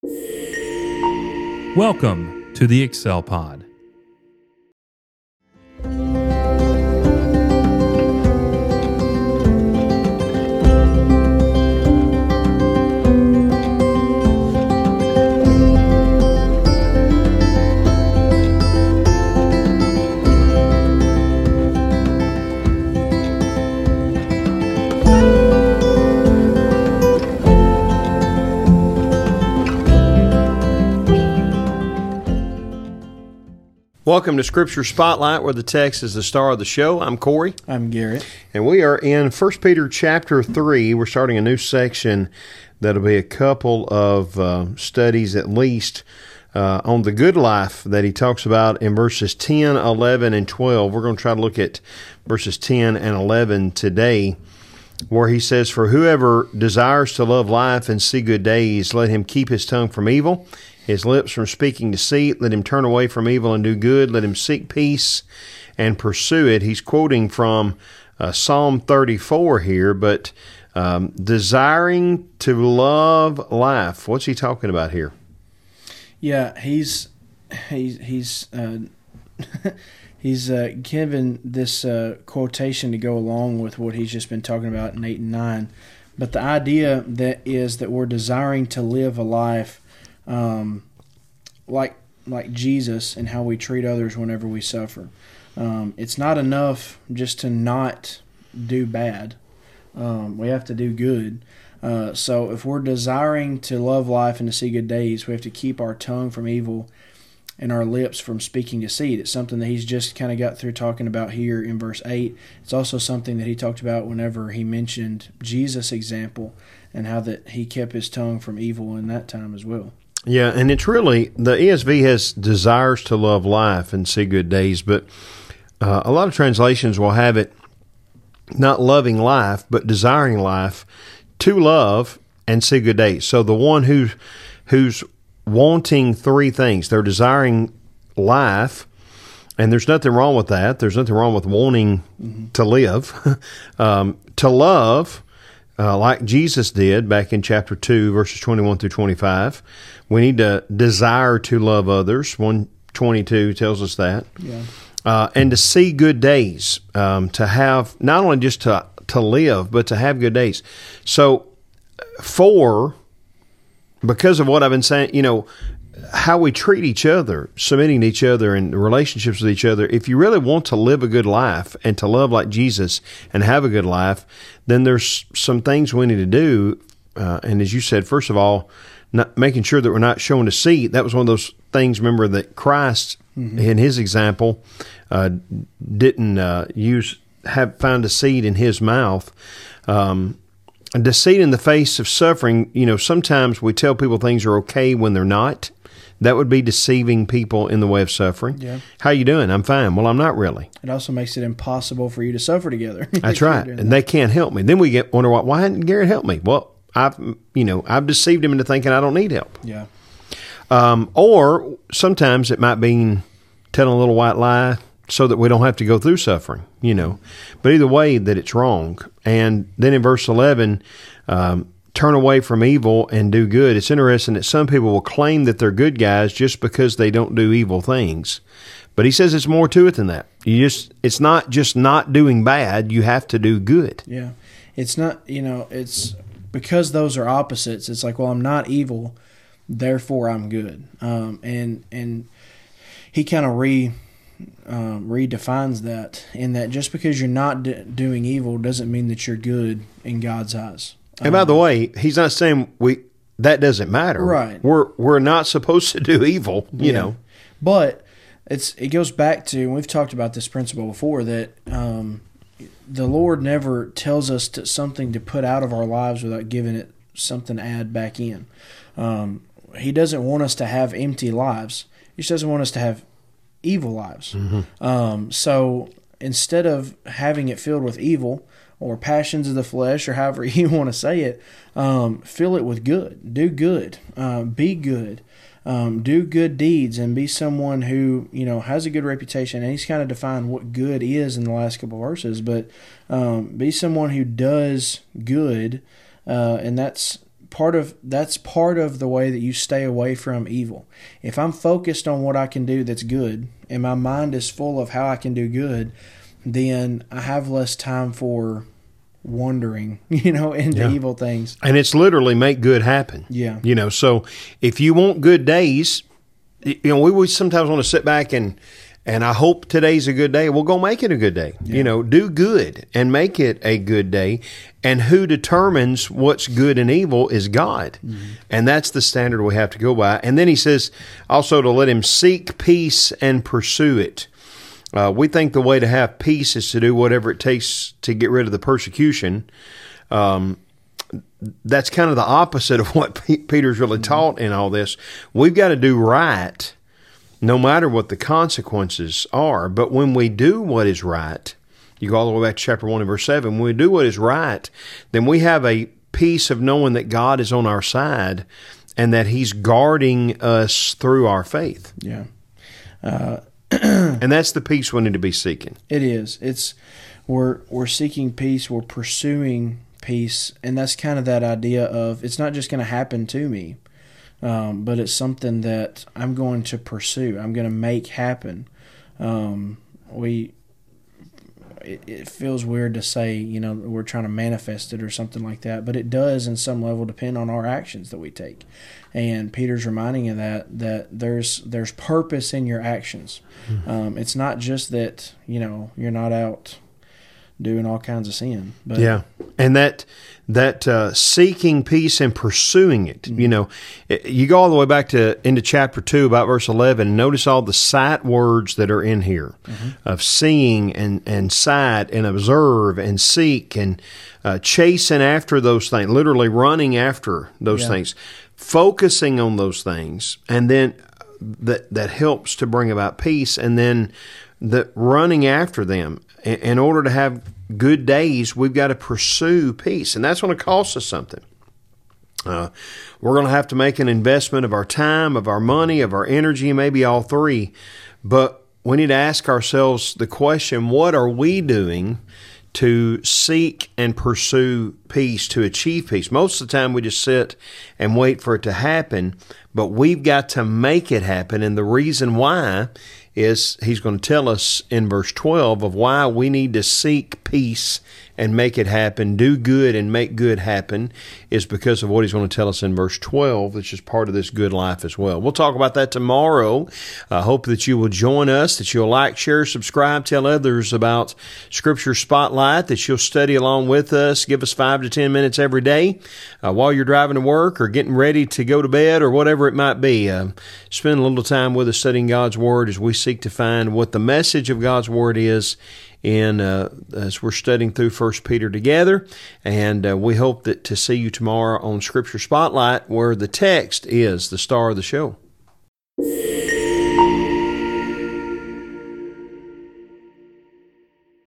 Welcome to the Excel Pod. Welcome to Scripture Spotlight, where the text is the star of the show. I'm Corey. I'm Garrett. And we are in 1 Peter chapter 3. We're starting a new section that'll be a couple of studies at least on the good life that he talks about in verses 10, 11, and 12. We're going to try to look at verses 10 and 11 today, where he says, "For whoever desires to love life and see good days, let him keep his tongue from evil, his lips from speaking deceit. Let him turn away from evil and do good. Let him seek peace and pursue it." He's quoting from Psalm 34 here, but desiring to love life. What's he talking about here? Yeah, he's given this quotation to go along with what he's just been talking about in 8 and 9. But the idea that is that we're desiring to live a life like Jesus and how we treat others whenever we suffer. It's not enough just to not do bad. We have to do good. So if we're desiring to love life and to see good days, we have to keep our tongue from evil and our lips from speaking deceit. It's something that he's just kind of got through talking about here in verse 8. It's also something that he talked about whenever he mentioned Jesus' example and how that he kept his tongue from evil in that time as well. Yeah, and it's really, the ESV has desires to love life and see good days, but a lot of translations will have it not loving life, but desiring life to love and see good days. So the one who's wanting three things, they're desiring life, and there's nothing wrong with that. There's nothing wrong with wanting to live. To love, like Jesus did back in chapter 2, verses 21 through 25. We need to desire to love others. 122 tells us that. Yeah. And to see good days, to have, not only just to live, but to have good days. So, because of what I've been saying, how we treat each other, submitting to each other and relationships with each other, if you really want to live a good life and to love like Jesus and have a good life, then there's some things we need to do. And as you said, first of all, not making sure that we're not showing deceit. That was one of those things, remember, that Christ, in his example, didn't found deceit in his mouth. Deceit in the face of suffering, sometimes we tell people things are okay when they're not. That would be deceiving people in the way of suffering. Yeah. How you doing? I'm fine. Well, I'm not really. It also makes it impossible for you to suffer together. That's right. And they can't help me. Then we wonder why didn't Garrett help me? Well, I've deceived him into thinking I don't need help. Yeah. Or sometimes it might be telling a little white lie so that we don't have to go through suffering, But either way, that it's wrong. And then in verse 11, turn away from evil and do good. It's interesting that some people will claim that they're good guys just because they don't do evil things. But he says it's more to it than that. It's not just not doing bad. You have to do good. Yeah. It's not, it's because those are opposites. It's like, well, I'm not evil, therefore I'm good. And he kind of redefines that, in that just because you're not doing evil doesn't mean that you're good in God's eyes. And by the way, he's not saying that doesn't matter. Right. We're not supposed to do evil, you know. But it goes back to, and we've talked about this principle before, that the Lord never tells us something to put out of our lives without giving it something to add back in. He doesn't want us to have empty lives. He just doesn't want us to have evil lives. So instead of having it filled with evil or passions of the flesh, or however you want to say it, fill it with good. Do good. Be good. Do good deeds, and be someone who has a good reputation. And he's kind of defined what good is in the last couple of verses, but be someone who does good, and that's that's part of the way that you stay away from evil. If I'm focused on what I can do that's good, and my mind is full of how I can do good, then I have less time for wandering, into evil things. And it's literally make good happen. Yeah. So if you want good days, we sometimes want to sit back and I hope today's a good day. Well, go make it a good day. Yeah. Do good and make it a good day. And who determines what's good and evil is God. Mm-hmm. And that's the standard we have to go by. And then he says also to let him seek peace and pursue it. We think the way to have peace is to do whatever it takes to get rid of the persecution. That's kind of the opposite of what Peter's really taught in all this. We've got to do right no matter what the consequences are. But when we do what is right, you go all the way back to chapter 1 and verse 7, when we do what is right, then we have a peace of knowing that God is on our side and that He's guarding us through our faith. Yeah. And that's the peace we need to be seeking. It is. We're seeking peace. We're pursuing peace, and that's kind of that idea of it's not just going to happen to me, but it's something that I'm going to pursue. I'm going to make happen. It feels weird to say, we're trying to manifest it or something like that, but it does in some level depend on our actions that we take. And Peter's reminding you that there's purpose in your actions. Mm-hmm. It's not just that, you're not out doing all kinds of sin. But yeah, and that seeking peace and pursuing it. Mm-hmm. You go all the way back into chapter 2, about verse 11. Notice all the sight words that are in here, mm-hmm. of seeing and sight and observe and seek and chasing after those things, literally running after those things, focusing on those things, and then that helps to bring about peace, and then the running after them. In order to have good days, we've got to pursue peace, and that's going to cost us something. We're going to have to make an investment of our time, of our money, of our energy, maybe all three. But we need to ask ourselves the question, what are we doing to seek and pursue peace, to achieve peace? Most of the time we just sit and wait for it to happen, but we've got to make it happen. And the reason why is he's going to tell us in verse 12 of why we need to seek peace and make it happen, do good and make good happen, is because of what he's going to tell us in verse 12, which is part of this good life as well. We'll talk about that tomorrow. I hope that you will join us, that you'll like, share, subscribe, tell others about Scripture Spotlight, that you'll study along with us. Give us 5 to 10 minutes every day while you're driving to work or getting ready to go to bed or whatever it might be. Spend a little time with us studying God's Word as we seek to find what the message of God's Word is as we're studying through 1 Peter together. And we hope that to see you tomorrow on Scripture Spotlight, where the text is the star of the show.